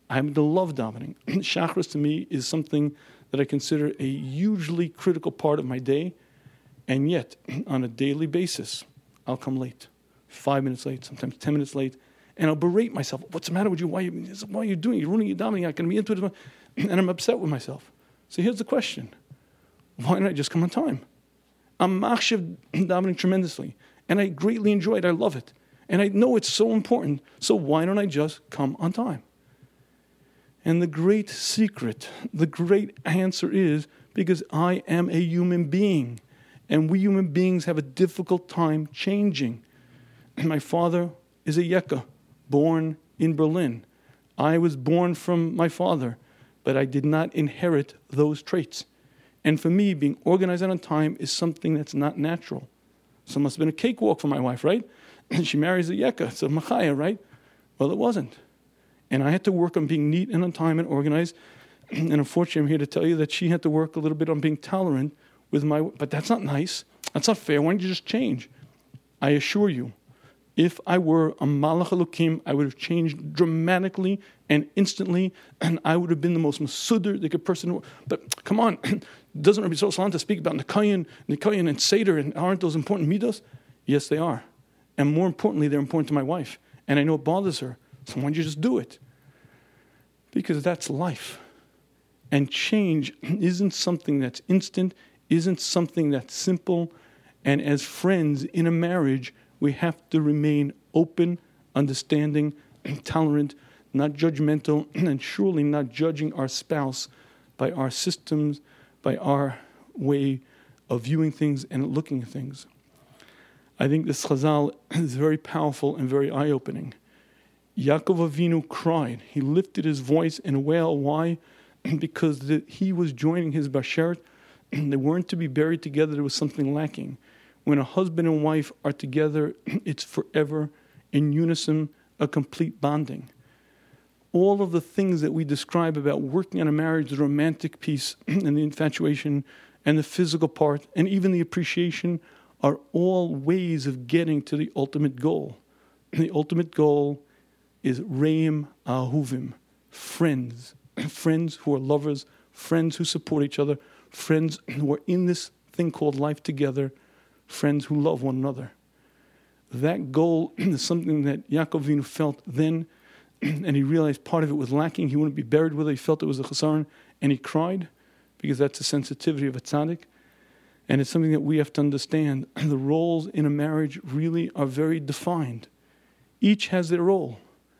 I happen to love davening. Shachris to me is something that I consider a hugely critical part of my day, and yet, on a daily basis, I'll come late. 5 minutes late, sometimes 10 minutes late, and I'll berate myself. What's the matter with you? Why are you doing it? You're ruining your davening. You're not going to be into it. And I'm upset with myself. So here's the question. Why don't I just come on time? I'm machshav davening tremendously, and I greatly enjoy it. I love it. And I know it's so important, so why don't I just come on time? And the great secret, the great answer is because I am a human being, and we human beings have a difficult time changing. My father is a Yekka, born in Berlin. I was born from my father, but I did not inherit those traits. And for me, being organized and on time is something that's not natural. So it must have been a cakewalk for my wife, right? She marries a Yekka, it's a Machaya, right? Well, it wasn't. And I had to work on being neat and on time and organized. And unfortunately, I'm here to tell you that she had to work a little bit on being tolerant with my... But that's not nice. That's not fair. Why don't you just change? I assure you, if I were a Malach Elokim, I would have changed dramatically and instantly, and I would have been the most Masudr person. But come on, doesn't Rabbi Yisrael Salanter speak about Nikayan and Seder, and aren't those important midos? Yes, they are. And more importantly, they're important to my wife. And I know it bothers her. So why don't you just do it? Because that's life. And change isn't something that's instant, isn't something that's simple. And as friends in a marriage, we have to remain open, understanding, tolerant, not judgmental, and surely not judging our spouse by our systems, by our way of viewing things and looking at things. I think this chazal is very powerful and very eye-opening. Yaakov Avinu cried. He lifted his voice in a wail. Why? Because he was joining his bashert. They weren't to be buried together. There was something lacking. When a husband and wife are together, it's forever, in unison, a complete bonding. All of the things that we describe about working on a marriage, the romantic piece and the infatuation and the physical part and even the appreciation are all ways of getting to the ultimate goal. The ultimate goal is Reim Ahuvim, friends. Friends who are lovers, friends who support each other, friends who are in this thing called life together, friends who love one another. That goal is something that Yaakov Avinu felt then, and he realized part of it was lacking. He wouldn't be buried with it. He felt it was a chesaron, and he cried, because that's the sensitivity of a tzaddik. And it's something that we have to understand. The roles in a marriage really are very defined. Each has their role.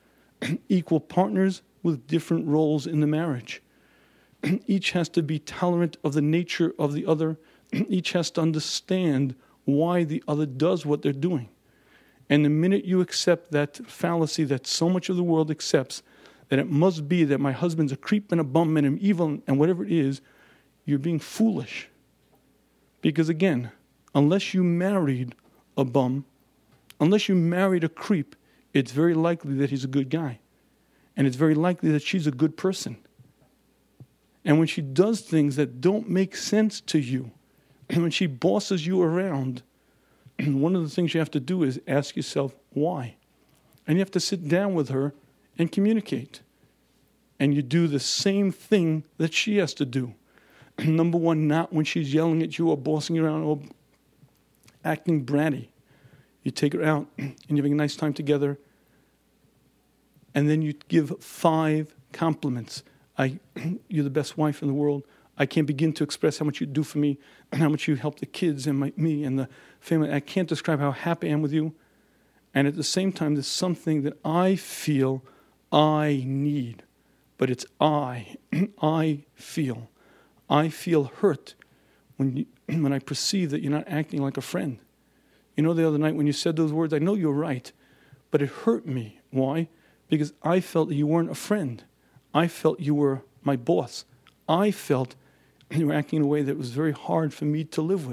Equal partners with different roles in the marriage. Each has to be tolerant of the nature of the other. Each has to understand why the other does what they're doing. And the minute you accept that fallacy that so much of the world accepts, that it must be that my husband's a creep and a bum and an evil and whatever it is, you're being foolish. Because again, unless you married a bum, unless you married a creep, it's very likely that he's a good guy. And it's very likely that she's a good person. And when she does things that don't make sense to you, and when she bosses you around, one of the things you have to do is ask yourself, why? And you have to sit down with her and communicate. And you do the same thing that she has to do. Number one, not when she's yelling at you or bossing you around or acting bratty. You take her out and you're having a nice time together. And then you give 5 compliments. You're the best wife in the world. I can't begin to express how much you do for me and how much you help the kids and me and the family. I can't describe how happy I am with you. And at the same time, there's something that I feel I need. But it's I feel. I feel hurt when I perceive that you're not acting like a friend. You know, the other night when you said those words, I know you're right, but it hurt me. Why? Because I felt that you weren't a friend. I felt you were my boss. I felt you were acting in a way that was very hard for me to live with.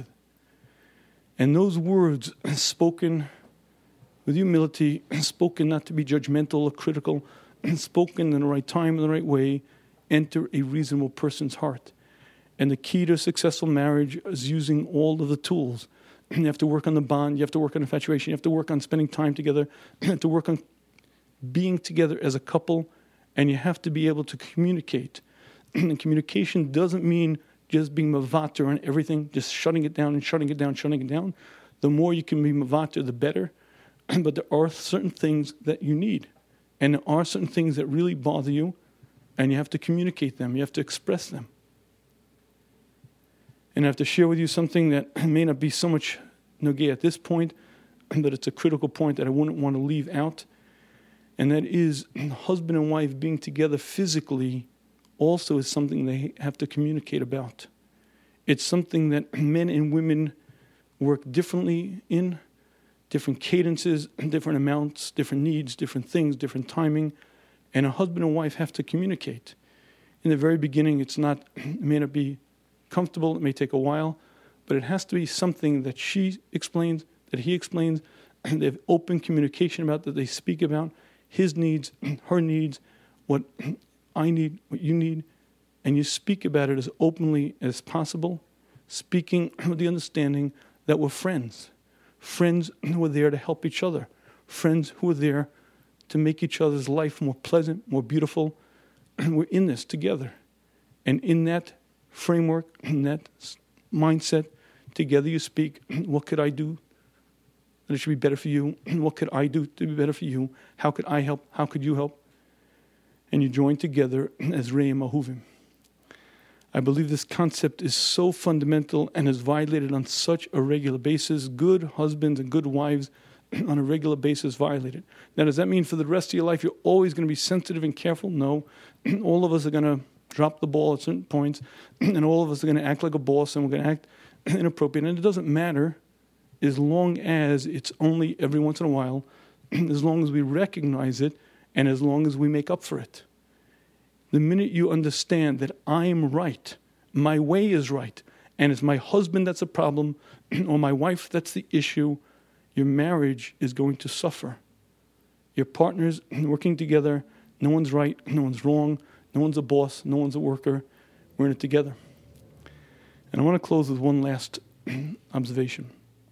And those words, spoken with humility, spoken not to be judgmental or critical, spoken in the right time, in the right way, enter a reasonable person's heart. And the key to a successful marriage is using all of the tools. You have to work on the bond, you have to work on infatuation, you have to work on spending time together, you have to work on being together as a couple And you have to be able to communicate. And communication doesn't mean just being mavater on everything, just shutting it down and shutting it down, shutting it down. The more you can be mavater, the better. But there are certain things that you need. And there are certain things that really bother you, and you have to communicate them. You have to express them. And I have to share with you something that may not be so much nogay at this point, but it's a critical point that I wouldn't want to leave out. And that is husband and wife being together physically also is something they have to communicate about. It's something that men and women work differently in, different cadences, different amounts, different needs, different things, different timing. And a husband and wife have to communicate. In the very beginning, it may not be comfortable, it may take a while, but it has to be something that she explains, that he explains, and they have open communication about, that they speak about his needs, her needs, what I need, what you need, and you speak about it as openly as possible, speaking with the understanding that we're friends who are there to help each other, friends who are there to make each other's life more pleasant, more beautiful, and we're in this together. And in that framework, in that mindset, together you speak, what could I do that it should be better for you? What could I do to be better for you? How could I help? How could you help? And you join together as Re'im Ahuvim. I believe this concept is so fundamental and is violated on such a regular basis. Good husbands and good wives on a regular basis violate it. Now, does that mean for the rest of your life you're always going to be sensitive and careful? No. All of us are going to drop the ball at certain points, and all of us are going to act like a boss, and we're going to act inappropriate. And it doesn't matter as long as it's only every once in a while, as long as we recognize it, and as long as we make up for it. The minute you understand that I am right, my way is right, and it's my husband that's a problem, or my wife that's the issue, your marriage is going to suffer. Your partners working together, no one's right, no one's wrong, no one's a boss, no one's a worker. We're in it together. And I want to close with one last observation.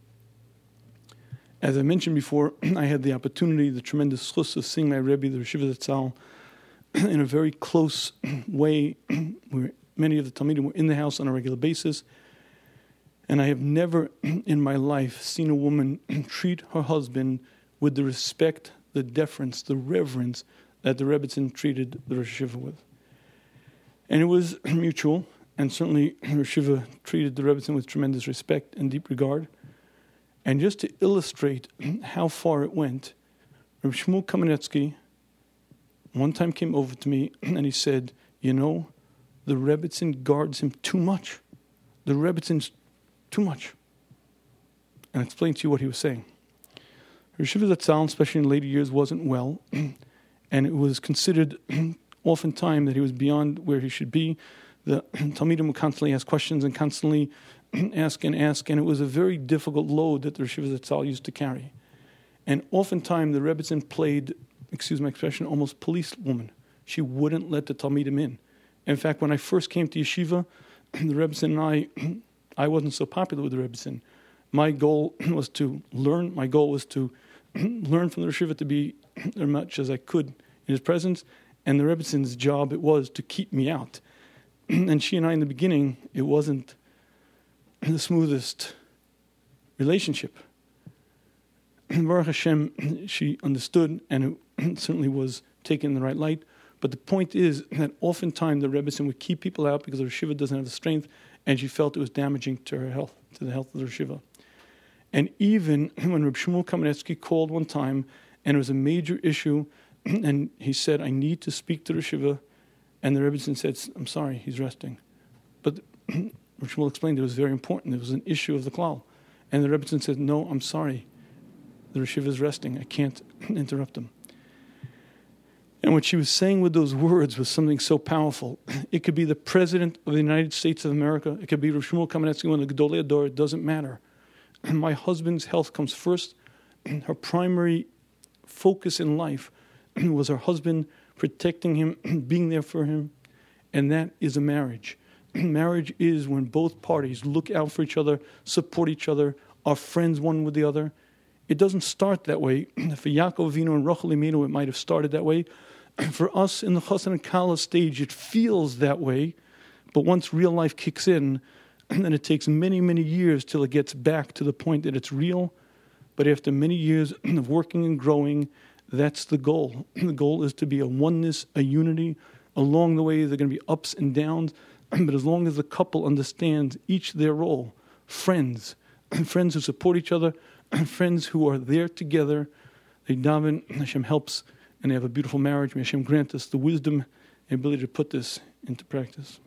As I mentioned before, I had the opportunity, the tremendous chus of seeing my Rebbe, the Rosh Yeshiva Zatzal, in a very close way, where many of the Talmidim were in the house on a regular basis. And I have never in my life seen a woman treat her husband with the respect, the deference, the reverence that the Rebbetzin treated the Rosh Yeshiva with. And it was mutual, and certainly Rosh Yeshiva treated the Rebbetzin with tremendous respect and deep regard. And just to illustrate how far it went, Reb Shmuel Kamenetsky one time came over to me and he said, you know, the Rebbetzin guards him too much. The Rebbetzin too much. And I explained to you what he was saying. Rosh Yeshiva Zatzal, especially in later years, wasn't well, and it was considered oftentimes that he was beyond where he should be. The Talmidim would constantly ask questions and constantly ask, and it was a very difficult load that the Rosh Yeshiva Zatzal used to carry. And oftentimes the Rebbetzin played, excuse my expression, almost policewoman. She wouldn't let the Talmidim in. In fact, when I first came to yeshiva, the Rebbetzin and I wasn't so popular with the Rebbetzin. My goal was to learn. My goal was to learn from the Rosh Yeshiva to be as much as I could in his presence. And the Rebbetzins' job, it was to keep me out. And she and I, in the beginning, it wasn't the smoothest relationship. Baruch Hashem, she understood, and it certainly was taken in the right light. But the point is that oftentimes the Rebbetzin would keep people out because the Rosh Yeshiva doesn't have the strength, and she felt it was damaging to her health, to the health of the Rosh Yeshiva. And even when Reb Shmuel Kamenetsky called one time, and it was a major issue, and he said, I need to speak to Rosh Yeshiva, and the Rebbetzin said, I'm sorry, he's resting. But Reb Shmuel explained it was very important. It was an issue of the klal. And the Rebbetzin said, no, I'm sorry. The Rosh Yeshiva is resting. I can't interrupt him. And what she was saying with those words was something so powerful. It could be the President of the United States of America. It could be Reb Shmuel Kamenetsky, one of the Gedolei Hador. It doesn't matter. And my husband's health comes first. Her primary focus in life was her husband, protecting him, being there for him. And that is a marriage. Marriage is when both parties look out for each other, support each other, are friends one with the other. It doesn't start that way. For Yaakov Avinu and Rachel Imenu, it might have started that way. For us in the Chassan and Kala stage, it feels that way, but once real life kicks in, then it takes many, many years till it gets back to the point that it's real. But after many years of working and growing, that's the goal. The goal is to be a oneness, a unity. Along the way, there are going to be ups and downs, but as long as the couple understands each their role, friends who support each other, friends who are there together, they daven, Hashem helps, and they have a beautiful marriage. May Hashem grant us the wisdom and ability to put this into practice.